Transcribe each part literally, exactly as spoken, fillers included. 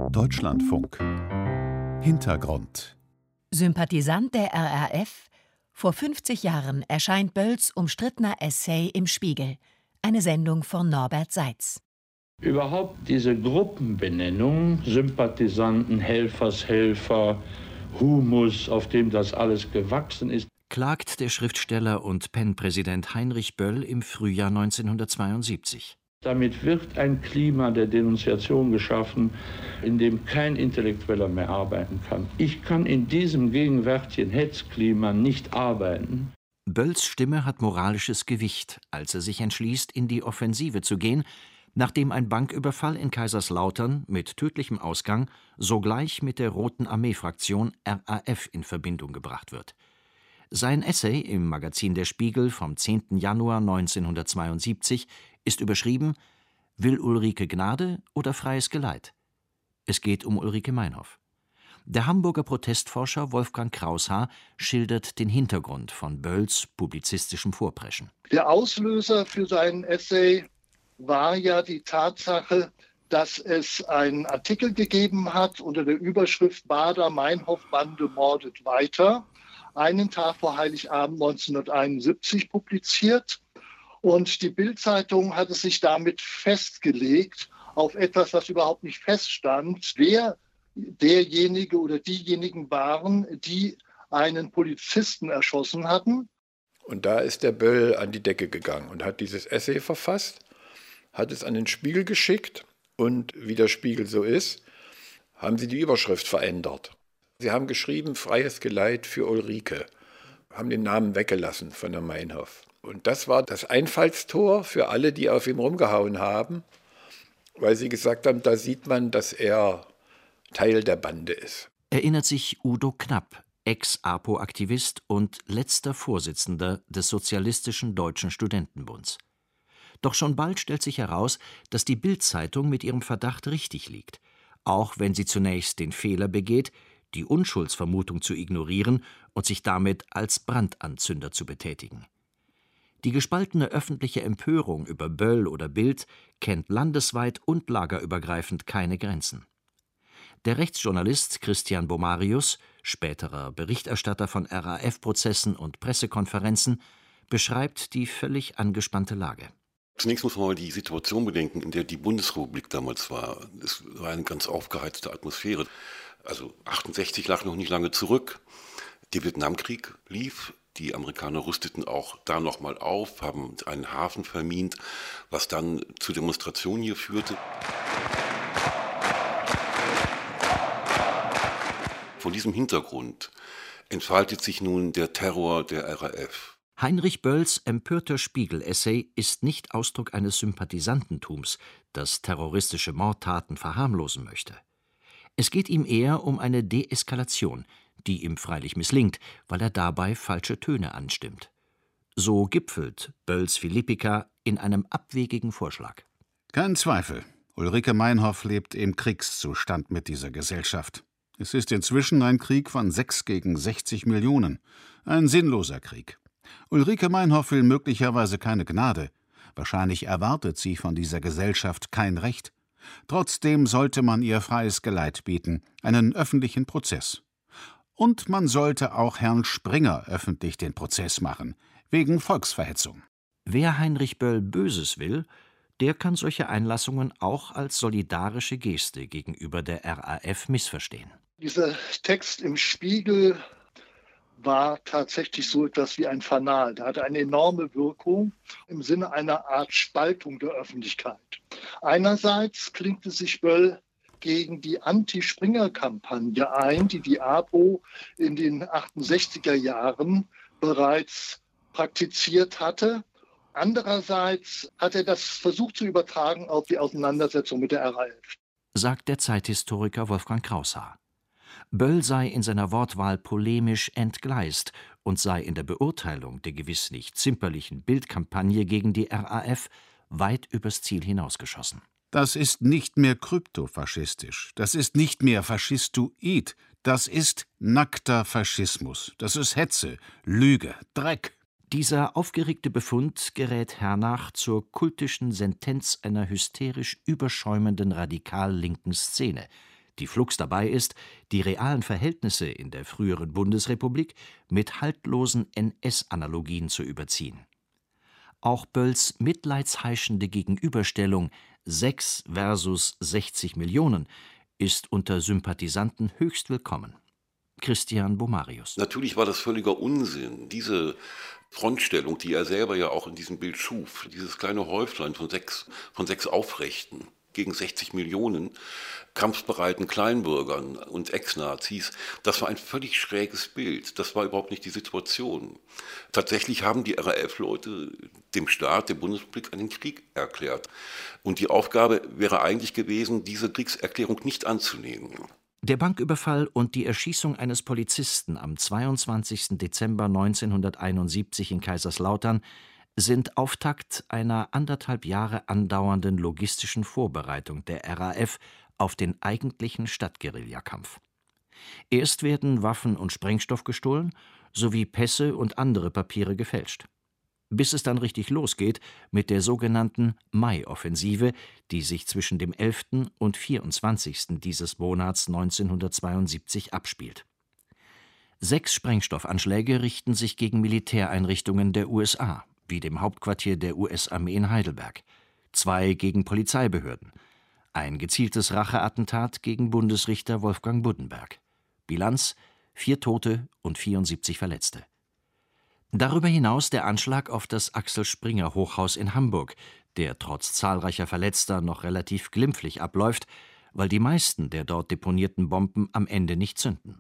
Deutschlandfunk. Hintergrund. Sympathisant der R A F? Vor fünfzig Jahren erscheint Bölls umstrittener Essay im Spiegel. Eine Sendung von Norbert Seitz. Überhaupt diese Gruppenbenennung, Sympathisanten, Helfershelfer, Humus, auf dem das alles gewachsen ist, klagt der Schriftsteller und Penn-Präsident Heinrich Böll im Frühjahr neunzehnhundertzweiundsiebzig. Damit wird ein Klima der Denunziation geschaffen, in dem kein Intellektueller mehr arbeiten kann. Ich kann in diesem gegenwärtigen Hetzklima nicht arbeiten. Bölls Stimme hat moralisches Gewicht, als er sich entschließt, in die Offensive zu gehen, nachdem ein Banküberfall in Kaiserslautern mit tödlichem Ausgang sogleich mit der Roten Armee-Fraktion R A F in Verbindung gebracht wird. Sein Essay im Magazin Der Spiegel vom zehnten Januar neunzehnhundertzweiundsiebzig ist überschrieben: Will Ulrike Gnade oder freies Geleit? Es geht um Ulrike Meinhof. Der Hamburger Protestforscher Wolfgang Kraushaar schildert den Hintergrund von Bölls publizistischem Vorpreschen. Der Auslöser für seinen Essay war ja die Tatsache, dass es einen Artikel gegeben hat unter der Überschrift Baader-Meinhof-Bande mordet weiter, einen Tag vor Heiligabend neunzehnhunderteinundsiebzig publiziert. Und die Bild-Zeitung hatte sich damit festgelegt auf etwas, was überhaupt nicht feststand, wer derjenige oder diejenigen waren, die einen Polizisten erschossen hatten. Und da ist der Böll an die Decke gegangen und hat dieses Essay verfasst, hat es an den Spiegel geschickt und, wie der Spiegel so ist, haben sie die Überschrift verändert. Sie haben geschrieben, freies Geleit für Ulrike, haben den Namen weggelassen von der Meinhof. Und das war das Einfallstor für alle, die auf ihm rumgehauen haben, weil sie gesagt haben, da sieht man, dass er Teil der Bande ist. Erinnert sich Udo Knapp, Ex-APO-Aktivist und letzter Vorsitzender des Sozialistischen Deutschen Studentenbunds. Doch schon bald stellt sich heraus, dass die Bild-Zeitung mit ihrem Verdacht richtig liegt, auch wenn sie zunächst den Fehler begeht, die Unschuldsvermutung zu ignorieren und sich damit als Brandanzünder zu betätigen. Die gespaltene öffentliche Empörung über Böll oder Bild kennt landesweit und lagerübergreifend keine Grenzen. Der Rechtsjournalist Christian Bomarius, späterer Berichterstatter von R A F-Prozessen und Pressekonferenzen, beschreibt die völlig angespannte Lage. Zunächst muss man mal die Situation bedenken, in der die Bundesrepublik damals war. Es war eine ganz aufgeheizte Atmosphäre. Also achtundsechzig lag noch nicht lange zurück. Der Vietnamkrieg lief. Die Amerikaner rüsteten auch da nochmal auf, haben einen Hafen vermint, was dann zu Demonstrationen hier führte. Vor diesem Hintergrund entfaltet sich nun der Terror der R A F. Heinrich Bölls empörter Spiegel-Essay ist nicht Ausdruck eines Sympathisantentums, das terroristische Mordtaten verharmlosen möchte. Es geht ihm eher um eine Deeskalation, die ihm freilich misslingt, weil er dabei falsche Töne anstimmt. So gipfelt Bölls Philippika in einem abwegigen Vorschlag. Kein Zweifel, Ulrike Meinhof lebt im Kriegszustand mit dieser Gesellschaft. Es ist inzwischen ein Krieg von sechs gegen sechzig Millionen. Ein sinnloser Krieg. Ulrike Meinhof will möglicherweise keine Gnade. Wahrscheinlich erwartet sie von dieser Gesellschaft kein Recht. Trotzdem sollte man ihr freies Geleit bieten, einen öffentlichen Prozess. Und man sollte auch Herrn Springer öffentlich den Prozess machen, wegen Volksverhetzung. Wer Heinrich Böll Böses will, der kann solche Einlassungen auch als solidarische Geste gegenüber der R A F missverstehen. Dieser Text im Spiegel war tatsächlich so etwas wie ein Fanal. Der hatte eine enorme Wirkung im Sinne einer Art Spaltung der Öffentlichkeit. Einerseits klingte sich Böll gegen die Anti-Springer-Kampagne ein, die die APO in den achtundsechziger Jahren bereits praktiziert hatte. Andererseits hat er das versucht zu übertragen auf die Auseinandersetzung mit der R A F. Sagt der Zeithistoriker Wolfgang Kraushaar. Böll sei in seiner Wortwahl polemisch entgleist und sei in der Beurteilung der gewiss nicht zimperlichen Bildkampagne gegen die R A F weit übers Ziel hinausgeschossen. Das ist nicht mehr kryptofaschistisch, das ist nicht mehr faschistoid, das ist nackter Faschismus, das ist Hetze, Lüge, Dreck. Dieser aufgeregte Befund gerät hernach zur kultischen Sentenz einer hysterisch überschäumenden radikal-linken Szene, Die Flux dabei ist, die realen Verhältnisse in der früheren Bundesrepublik mit haltlosen N S-Analogien zu überziehen. Auch Bölls mitleidsheischende Gegenüberstellung sechs versus sechzig Millionen ist unter Sympathisanten höchst willkommen. Christian Bomarius. Natürlich war das völliger Unsinn. Diese Frontstellung, die er selber ja auch in diesem Bild schuf, dieses kleine Häuflein von sechs, von sechs Aufrechten gegen sechzig Millionen kampfbereiten Kleinbürgern und Ex-Nazis, das war ein völlig schräges Bild. Das war überhaupt nicht die Situation. Tatsächlich haben die R A F-Leute dem Staat, der Bundesrepublik, einen Krieg erklärt. Und die Aufgabe wäre eigentlich gewesen, diese Kriegserklärung nicht anzunehmen. Der Banküberfall und die Erschießung eines Polizisten am zweiundzwanzigsten Dezember neunzehnhunderteinundsiebzig in Kaiserslautern sind Auftakt einer anderthalb Jahre andauernden logistischen Vorbereitung der R A F auf den eigentlichen Stadtguerillakampf. Erst werden Waffen und Sprengstoff gestohlen, sowie Pässe und andere Papiere gefälscht. Bis es dann richtig losgeht mit der sogenannten Mai-Offensive, die sich zwischen dem elften und vierundzwanzigsten dieses Monats neunzehnhundertzweiundsiebzig abspielt. Sechs Sprengstoffanschläge richten sich gegen Militäreinrichtungen der U S A, wie dem Hauptquartier der U S-Armee in Heidelberg, zwei gegen Polizeibehörden, ein gezieltes Racheattentat gegen Bundesrichter Wolfgang Buddenberg. Bilanz: vier Tote und vierundsiebzig Verletzte. Darüber hinaus der Anschlag auf das Axel-Springer-Hochhaus in Hamburg, der trotz zahlreicher Verletzter noch relativ glimpflich abläuft, weil die meisten der dort deponierten Bomben am Ende nicht zünden.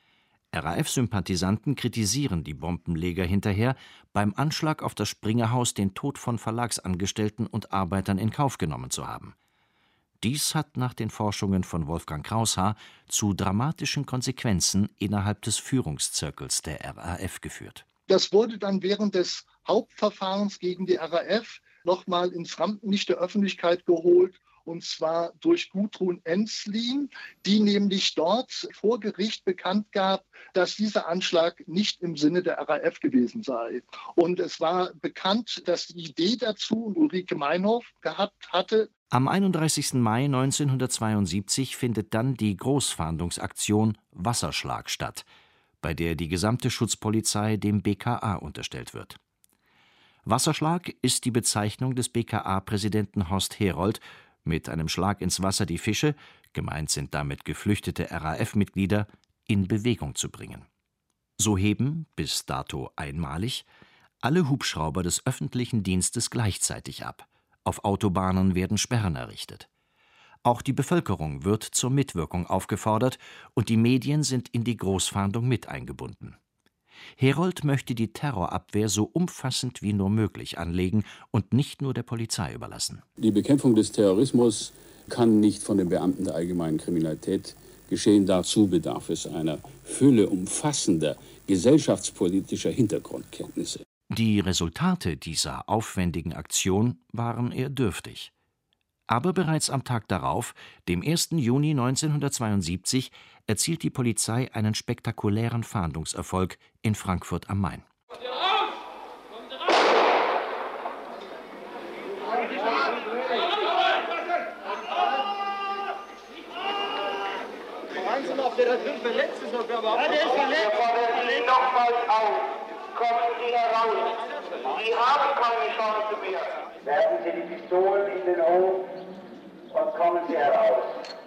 R A F-Sympathisanten kritisieren die Bombenleger hinterher, beim Anschlag auf das Springerhaus den Tod von Verlagsangestellten und Arbeitern in Kauf genommen zu haben. Dies hat nach den Forschungen von Wolfgang Kraushaar zu dramatischen Konsequenzen innerhalb des Führungszirkels der R A F geführt. Das wurde dann während des Hauptverfahrens gegen die R A F nochmal ins Rampenlicht der Öffentlichkeit geholt, und zwar durch Gudrun Ensslin, die nämlich dort vor Gericht bekannt gab, dass dieser Anschlag nicht im Sinne der R A F gewesen sei. Und es war bekannt, dass die Idee dazu Ulrike Meinhof gehabt hatte. Am einunddreißigsten Mai neunzehnhundertzweiundsiebzig findet dann die Großfahndungsaktion Wasserschlag statt, bei der die gesamte Schutzpolizei dem B K A unterstellt wird. Wasserschlag ist die Bezeichnung des B K A-Präsidenten Horst Herold, mit einem Schlag ins Wasser die Fische, gemeint sind damit geflüchtete R A F-Mitglieder, in Bewegung zu bringen. So heben, bis dato einmalig, alle Hubschrauber des öffentlichen Dienstes gleichzeitig ab. Auf Autobahnen werden Sperren errichtet. Auch die Bevölkerung wird zur Mitwirkung aufgefordert und die Medien sind in die Großfahndung mit eingebunden. Herold möchte die Terrorabwehr so umfassend wie nur möglich anlegen und nicht nur der Polizei überlassen. Die Bekämpfung des Terrorismus kann nicht von den Beamten der allgemeinen Kriminalität geschehen. Dazu bedarf es einer Fülle umfassender gesellschaftspolitischer Hintergrundkenntnisse. Die Resultate dieser aufwendigen Aktion waren eher dürftig. Aber bereits am Tag darauf, dem ersten Juni neunzehnhundertzweiundsiebzig, erzielt die Polizei einen spektakulären Fahndungserfolg in Frankfurt am Main. Kommen Sie heraus. Sie haben keine Chance mehr. Werfen Sie die Pistolen in den Hof und kommen Sie heraus.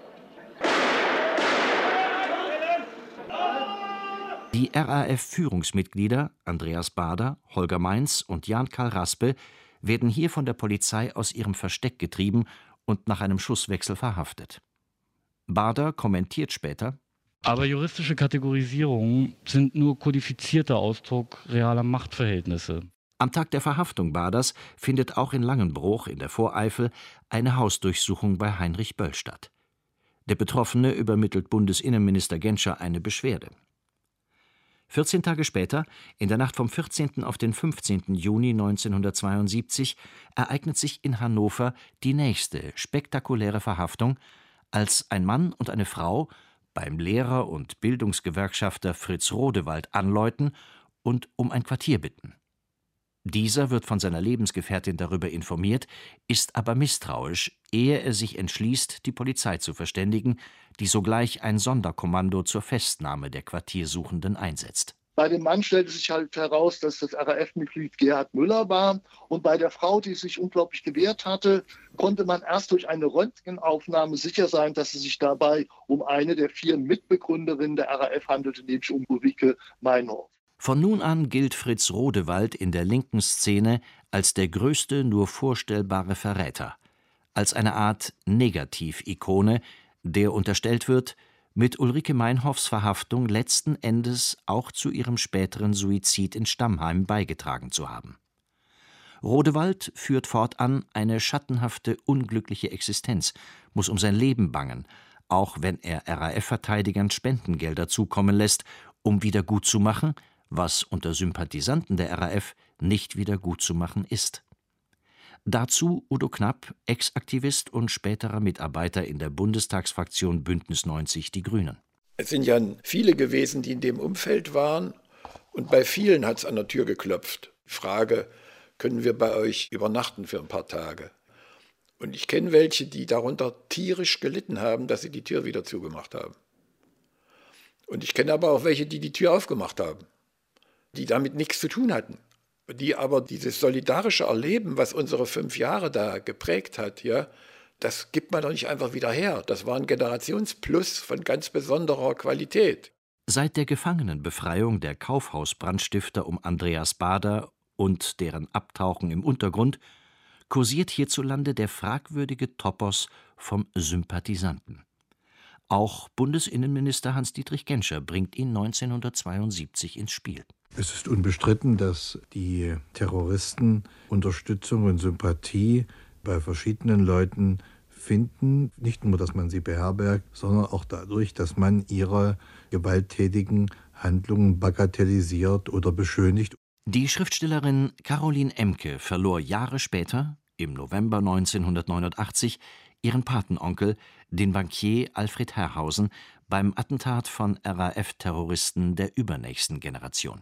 Die R A F-Führungsmitglieder Andreas Baader, Holger Meins und Jan-Karl Raspe werden hier von der Polizei aus ihrem Versteck getrieben und nach einem Schusswechsel verhaftet. Baader kommentiert später: Aber juristische Kategorisierungen sind nur kodifizierter Ausdruck realer Machtverhältnisse. Am Tag der Verhaftung Baaders findet auch in Langenbruch in der Voreifel eine Hausdurchsuchung bei Heinrich Böll statt. Der Betroffene übermittelt Bundesinnenminister Genscher eine Beschwerde. vierzehn Tage später, in der Nacht vom vierzehnten auf den fünfzehnten Juni neunzehnhundertzweiundsiebzig, ereignet sich in Hannover die nächste spektakuläre Verhaftung, als ein Mann und eine Frau beim Lehrer- und Bildungsgewerkschafter Fritz Rodewald anläuten und um ein Quartier bitten. Dieser wird von seiner Lebensgefährtin darüber informiert, ist aber misstrauisch, ehe er sich entschließt, die Polizei zu verständigen, die sogleich ein Sonderkommando zur Festnahme der Quartiersuchenden einsetzt. Bei dem Mann stellte sich halt heraus, dass das R A F-Mitglied Gerhard Müller war. Und bei der Frau, die sich unglaublich gewehrt hatte, konnte man erst durch eine Röntgenaufnahme sicher sein, dass es sich dabei um eine der vier Mitbegründerinnen der R A F handelte, nämlich um Ulrike Meinhof. Von nun an gilt Fritz Rodewald in der linken Szene als der größte nur vorstellbare Verräter, als eine Art Negativikone, der unterstellt wird, mit Ulrike Meinhoffs Verhaftung letzten Endes auch zu ihrem späteren Suizid in Stammheim beigetragen zu haben. Rodewald führt fortan eine schattenhafte, unglückliche Existenz, muss um sein Leben bangen, auch wenn er R A F-Verteidigern Spendengelder zukommen lässt, um wieder gutzumachen, was unter Sympathisanten der R A F nicht wieder gutzumachen ist. Dazu Udo Knapp, Ex-Aktivist und späterer Mitarbeiter in der Bundestagsfraktion Bündnis neunzig Die Grünen. Es sind ja viele gewesen, die in dem Umfeld waren, und bei vielen hat es an der Tür geklopft. Die Frage, können wir bei euch übernachten für ein paar Tage? Und ich kenne welche, die darunter tierisch gelitten haben, dass sie die Tür wieder zugemacht haben. Und ich kenne aber auch welche, die die Tür aufgemacht haben, die damit nichts zu tun hatten, die aber dieses solidarische Erleben, was unsere fünf Jahre da geprägt hat, ja, das gibt man doch nicht einfach wieder her. Das war ein Generationsplus von ganz besonderer Qualität. Seit der Gefangenenbefreiung der Kaufhausbrandstifter um Andreas Baader und deren Abtauchen im Untergrund kursiert hierzulande der fragwürdige Topos vom Sympathisanten. Auch Bundesinnenminister Hans-Dietrich Genscher bringt ihn neunzehnhundertzweiundsiebzig ins Spiel. Es ist unbestritten, dass die Terroristen Unterstützung und Sympathie bei verschiedenen Leuten finden. Nicht nur, dass man sie beherbergt, sondern auch dadurch, dass man ihre gewalttätigen Handlungen bagatellisiert oder beschönigt. Die Schriftstellerin Caroline Emke verlor Jahre später, im November neunzehnhundertneunundachtzig, ihren Patenonkel, den Bankier Alfred Herrhausen, beim Attentat von R A F-Terroristen der übernächsten Generation.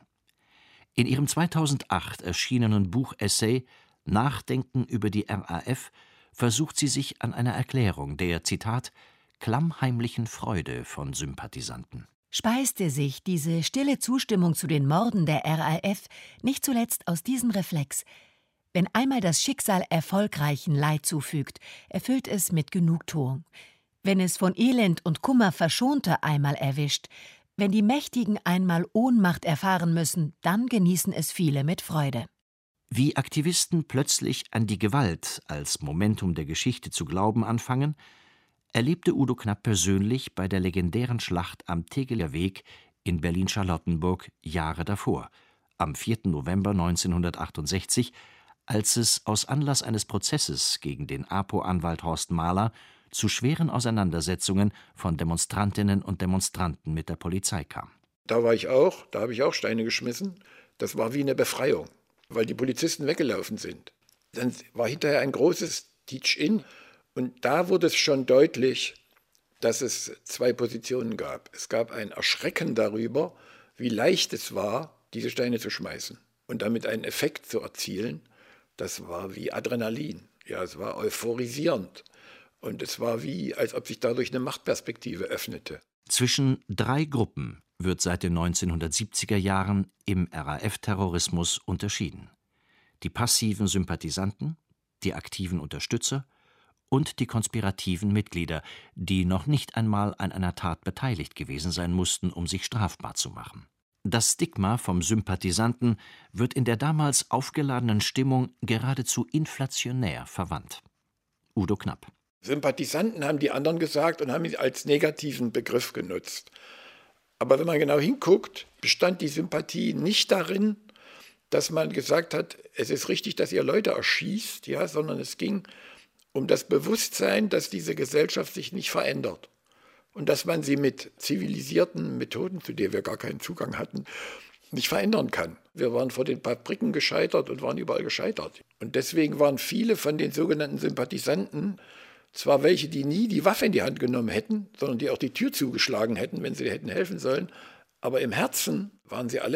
In ihrem zweitausendacht erschienenen Buch-Essay »Nachdenken über die R A F« versucht sie sich an einer Erklärung der, Zitat, »klammheimlichen Freude von Sympathisanten«. Speiste sich diese stille Zustimmung zu den Morden der R A F nicht zuletzt aus diesem Reflex: Wenn einmal das Schicksal Erfolgreichen Leid zufügt, erfüllt es mit Genugtuung. Wenn es von Elend und Kummer Verschonte einmal erwischt, wenn die Mächtigen einmal Ohnmacht erfahren müssen, dann genießen es viele mit Freude. Wie Aktivisten plötzlich an die Gewalt als Momentum der Geschichte zu glauben anfangen, erlebte Udo Knapp persönlich bei der legendären Schlacht am Tegeler Weg in Berlin-Charlottenburg Jahre davor, am vierten November neunzehnhundertachtundsechzig, als es aus Anlass eines Prozesses gegen den APO-Anwalt Horst Mahler zu schweren Auseinandersetzungen von Demonstrantinnen und Demonstranten mit der Polizei kam. Da war ich auch, da habe ich auch Steine geschmissen. Das war wie eine Befreiung, weil die Polizisten weggelaufen sind. Dann war hinterher ein großes Teach-In und da wurde es schon deutlich, dass es zwei Positionen gab. Es gab ein Erschrecken darüber, wie leicht es war, diese Steine zu schmeißen und damit einen Effekt zu erzielen. Das war wie Adrenalin, ja, es war euphorisierend. Und es war wie, als ob sich dadurch eine Machtperspektive öffnete. Zwischen drei Gruppen wird seit den neunzehnhundertsiebziger Jahren im R A F-Terrorismus unterschieden: die passiven Sympathisanten, die aktiven Unterstützer und die konspirativen Mitglieder, die noch nicht einmal an einer Tat beteiligt gewesen sein mussten, um sich strafbar zu machen. Das Stigma vom Sympathisanten wird in der damals aufgeladenen Stimmung geradezu inflationär verwandt. Udo Knapp. Sympathisanten haben die anderen gesagt und haben ihn als negativen Begriff genutzt. Aber wenn man genau hinguckt, bestand die Sympathie nicht darin, dass man gesagt hat, es ist richtig, dass ihr Leute erschießt, ja, sondern es ging um das Bewusstsein, dass diese Gesellschaft sich nicht verändert und dass man sie mit zivilisierten Methoden, zu denen wir gar keinen Zugang hatten, nicht verändern kann. Wir waren vor den Fabriken gescheitert und waren überall gescheitert. Und deswegen waren viele von den sogenannten Sympathisanten zwar welche, die nie die Waffe in die Hand genommen hätten, sondern die auch die Tür zugeschlagen hätten, wenn sie hätten helfen sollen, aber im Herzen waren sie alle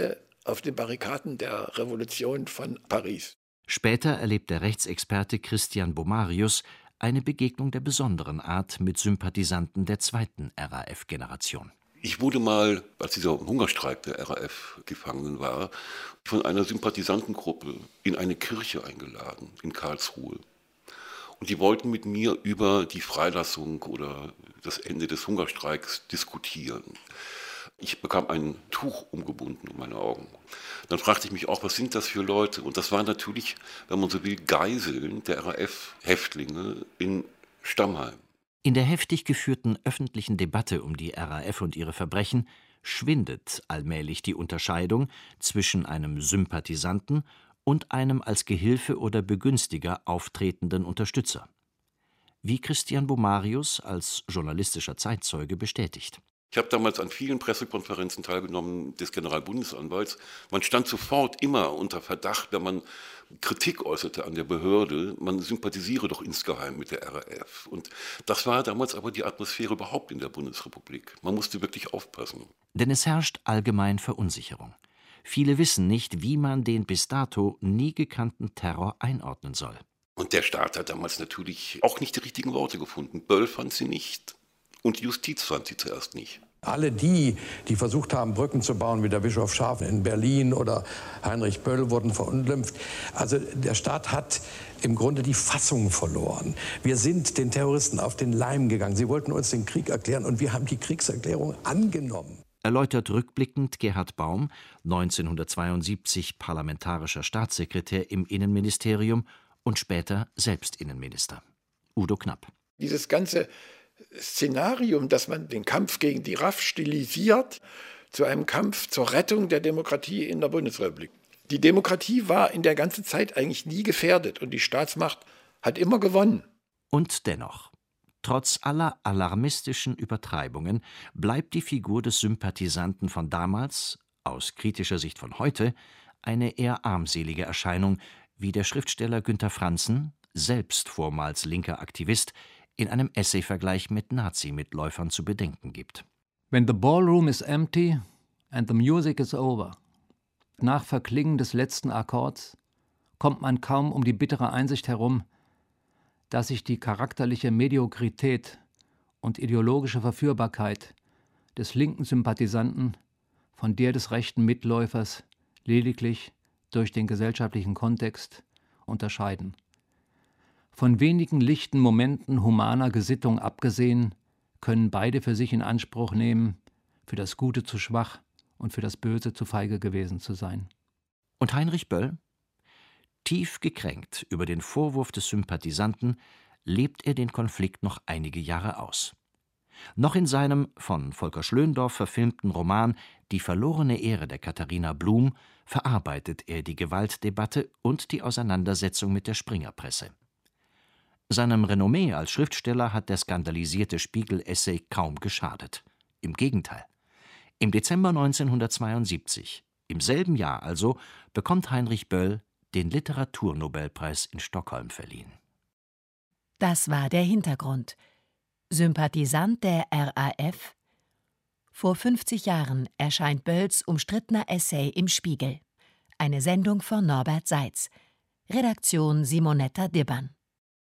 auf den Barrikaden der Revolution von Paris. Später erlebt der Rechtsexperte Christian Bomarius eine Begegnung der besonderen Art mit Sympathisanten der zweiten R A F-Generation. Ich wurde mal, als dieser Hungerstreik der R A F gefangen war, von einer Sympathisantengruppe in eine Kirche eingeladen, in Karlsruhe. Und die wollten mit mir über die Freilassung oder das Ende des Hungerstreiks diskutieren. Ich bekam ein Tuch umgebunden um meine Augen. Dann fragte ich mich auch, was sind das für Leute? Und das waren natürlich, wenn man so will, Geiseln der R A F-Häftlinge in Stammheim. In der heftig geführten öffentlichen Debatte um die R A F und ihre Verbrechen schwindet allmählich die Unterscheidung zwischen einem Sympathisanten und einem als Gehilfe oder Begünstiger auftretenden Unterstützer. Wie Christian Bomarius als journalistischer Zeitzeuge bestätigt. Ich habe damals an vielen Pressekonferenzen teilgenommen des Generalbundesanwalts. Man stand sofort immer unter Verdacht, wenn man Kritik äußerte an der Behörde, man sympathisiere doch insgeheim mit der R A F. Und das war damals aber die Atmosphäre überhaupt in der Bundesrepublik. Man musste wirklich aufpassen. Denn es herrscht allgemein Verunsicherung. Viele wissen nicht, wie man den bis dato nie gekannten Terror einordnen soll. Und der Staat hat damals natürlich auch nicht die richtigen Worte gefunden. Böll fand sie nicht. Und die Justiz fand sie zuerst nicht. Alle die, die versucht haben, Brücken zu bauen, wie der Bischof Scharf in Berlin oder Heinrich Böll, wurden verunglimpft. Also der Staat hat im Grunde die Fassung verloren. Wir sind den Terroristen auf den Leim gegangen. Sie wollten uns den Krieg erklären und wir haben die Kriegserklärung angenommen. Erläutert rückblickend Gerhard Baum, neunzehnhundertzweiundsiebzig parlamentarischer Staatssekretär im Innenministerium und später selbst Innenminister. Udo Knapp. Dieses ganze Szenarium, dass man den Kampf gegen die R A F stilisiert zu einem Kampf zur Rettung der Demokratie in der Bundesrepublik. Die Demokratie war in der ganzen Zeit eigentlich nie gefährdet und die Staatsmacht hat immer gewonnen. Und dennoch, trotz aller alarmistischen Übertreibungen, bleibt die Figur des Sympathisanten von damals, aus kritischer Sicht von heute, eine eher armselige Erscheinung, wie der Schriftsteller Günter Franzen, selbst vormals linker Aktivist, in einem Essayvergleich mit Nazi-Mitläufern zu bedenken gibt. When the ballroom is empty and the music is over. Nach Verklingen des letzten Akkords kommt man kaum um die bittere Einsicht herum, dass sich die charakterliche Mediokrität und ideologische Verführbarkeit des linken Sympathisanten von der des rechten Mitläufers lediglich durch den gesellschaftlichen Kontext unterscheiden. Von wenigen lichten Momenten humaner Gesittung abgesehen, können beide für sich in Anspruch nehmen, für das Gute zu schwach und für das Böse zu feige gewesen zu sein. Und Heinrich Böll? Tief gekränkt über den Vorwurf des Sympathisanten lebt er den Konflikt noch einige Jahre aus. Noch in seinem von Volker Schlöndorff verfilmten Roman »Die verlorene Ehre« der Katharina Blum verarbeitet er die Gewaltdebatte und die Auseinandersetzung mit der Springerpresse. Seinem Renommee als Schriftsteller hat der skandalisierte Spiegel-Essay kaum geschadet. Im Gegenteil. Im Dezember neunzehnhundertzweiundsiebzig, im selben Jahr also, bekommt Heinrich Böll den Literaturnobelpreis in Stockholm verliehen. Das war der Hintergrund. Sympathisant der R A F? Vor fünfzig Jahren erscheint Bölls umstrittener Essay im Spiegel. Eine Sendung von Norbert Seitz. Redaktion Simonetta Dibbern.